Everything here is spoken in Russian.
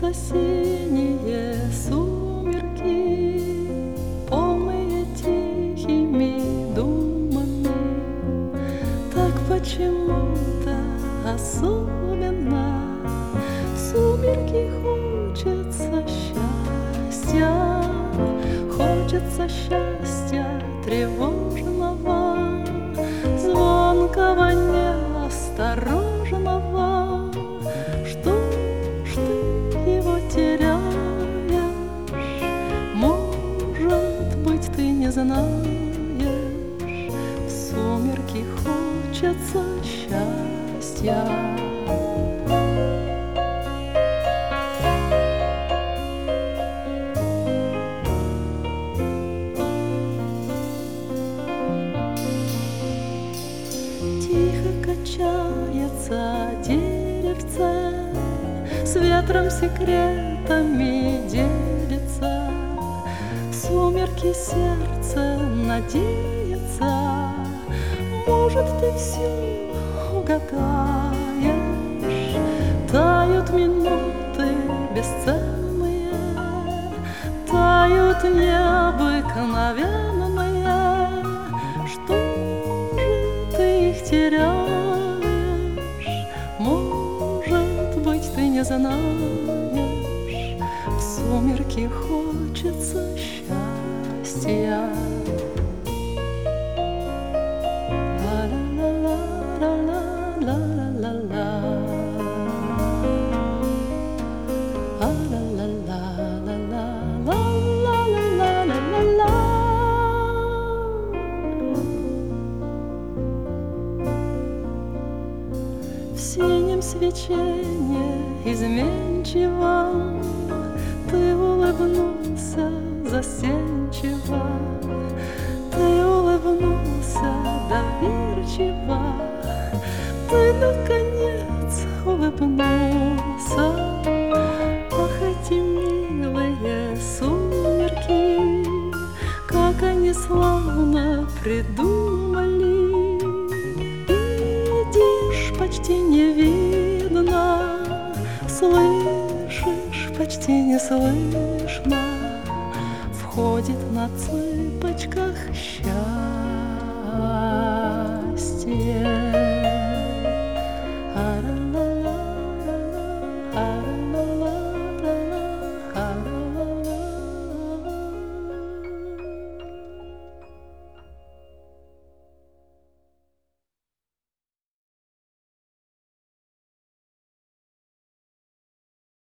Сгущаются синие сумерки, полные тихими думами. Так почему-то особенно в сумерки хочется счастья, хочется счастья тревожного, звонкого, неосторожного. Что ж ты его теряешь? Может быть, ты не знаешь, в сумерки хочется счастья. Тихо качается деревце, с ветром секретами делится. В сумерки сердце надеется, может, ты все угадаешь. Тают минуты бесценные, тают необыкновенные. Что теряешь? Может быть, ты не знаешь, в сумерки хочется счастья. В синем свечении изменчивом ты улыбнулся застенчиво, ты улыбнулся доверчиво, ты наконец улыбнулся. Ах, эти милые сумерки, как они славно придумали. Почти не видно, слышишь, почти не слышно, входит на цыпочках счастье.